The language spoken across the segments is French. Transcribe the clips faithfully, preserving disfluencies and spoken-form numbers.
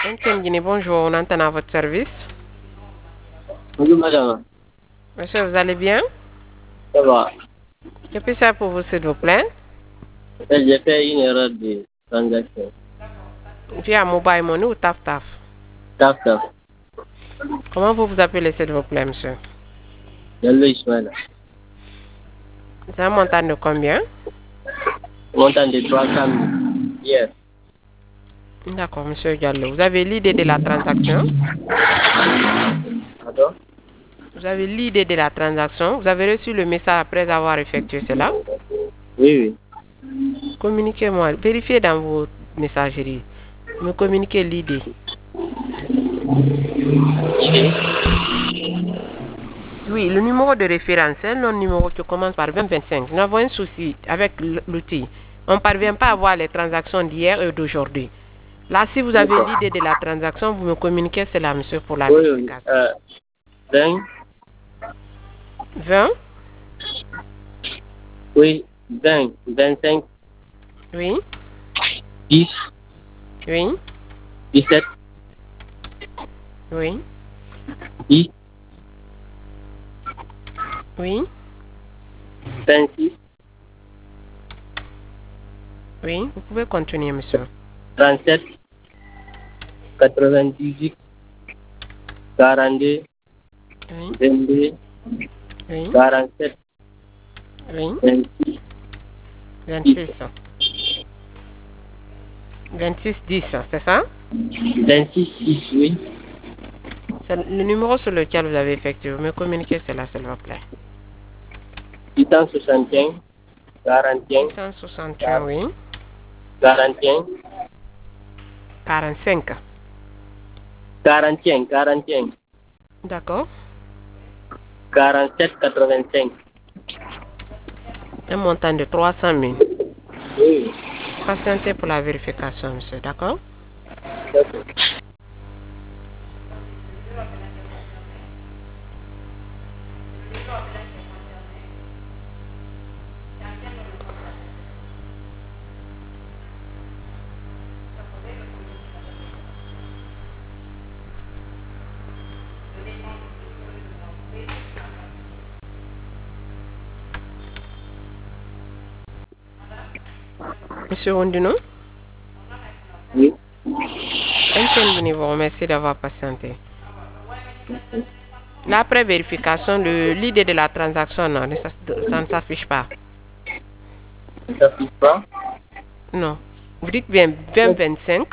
M T N Guinée, bonjour, on entend à votre service. Bonjour madame. Monsieur, vous allez bien? Ça va. Que puis-je faire pour vous, s'il vous plaît? J'ai fait une erreur de transaction. Via Mobile Money ou Taf Taf? Taf, taf. Comment vous vous appelez, s'il vous plaît, monsieur? Diallo Ismaël. C'est un montant de combien? Montant de trois cent mille. Hier. D'accord, monsieur Diallo. Vous avez l'idée de la transaction? Pardon? Vous avez l'idée de la transaction? Vous avez reçu le message après avoir effectué cela? Oui, oui. Communiquez-moi. Vérifiez dans vos messageries. Me communiquez l'idée. Oui, le numéro de référence, c'est un numéro qui commence par vingt vingt-cinq. Nous avons un souci avec l'outil. On ne parvient pas à voir les transactions d'hier et d'aujourd'hui. Là, si vous avez l'idée de la transaction, vous me communiquez cela, monsieur, pour la Oui, oui. vérification. Euh, vingt. vingt? Oui, vingt. vingt-cinq. Oui, dix. oui, dix-sept. oui, dix. oui, vingt-six. oui. Vous pouvez continuer, monsieur. trente-sept. quatre-vingt-dix-huit. quarante-deux. Oui, vingt-deux. oui, quarante-sept. oui. vingt-six. vingt-six. vingt-six, dix, c'est ça? vingt-six, six, oui. C'est le numéro sur lequel vous avez effectué. Vous me communiquez cela, s'il vous plaît. six cent soixante et un. quarante et un. six cent soixante et un, oui. quarante et un. quarante-cinq. quarante et un. quarante et un. D'accord. quarante-sept quatre-vingt-cinq. Un montant de trois cent mille. Oui. Patientez pour la vérification, monsieur. D'accord? D'accord. Monsieur Ondino? Oui. M T N Guinée vous remercie d'avoir patienté. Là, après vérification, l'idée de la transaction, non, ça, ça ne s'affiche pas. Ça ne s'affiche pas? Non. Vous dites bien vingt vingt-cinq,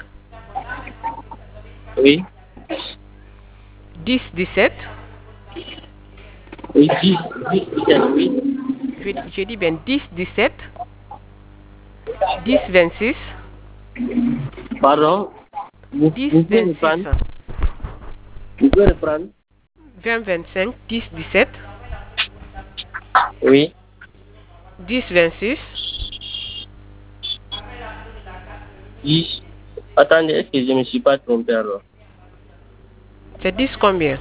Oui. dix dix-sept. Oui, dix, dix, dix-sept, oui. Je, je dis bien dix dix-sept, dix vingt-six, Pardon? Vous, dix vous pouvez vingt-six, reprendre? Vous pouvez reprendre? vingt vingt-cinq, dix dix-sept, Oui. dix vingt-six. dix. Attendez, est-ce que je ne me suis pas trompé alors? C'est dix combien?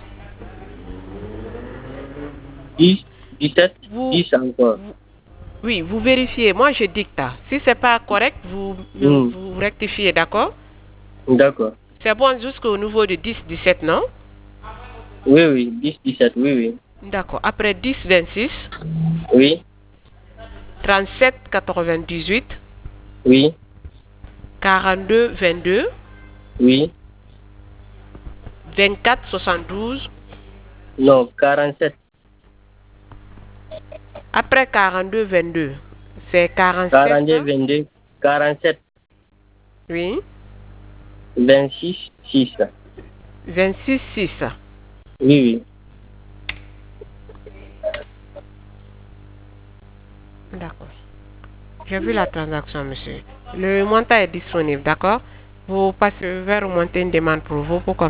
dix, dix-sept, Vous, dix encore. vous- oui, vous vérifiez. Moi, je dicte. Si c'est pas correct, vous, Hmm. vous rectifiez, d'accord? D'accord. C'est bon jusqu'au niveau de dix dix-sept, non? Oui, oui, dix, dix-sept, oui, oui. D'accord. Après dix vingt-six, Oui, trente-sept quatre-vingt-dix-huit, oui, quarante-deux vingt-deux, oui. vingt-quatre soixante-douze. Non, quarante-sept. Après quarante-deux vingt-deux, c'est quarante-sept, quarante-deux, vingt-deux, quarante-sept, oui, vingt-six, six. vingt-six six. Oui, oui. D'accord. J'ai vu la transaction, monsieur. Le montant est disponible, d'accord? Vous passez vers monter une demande pour vous pour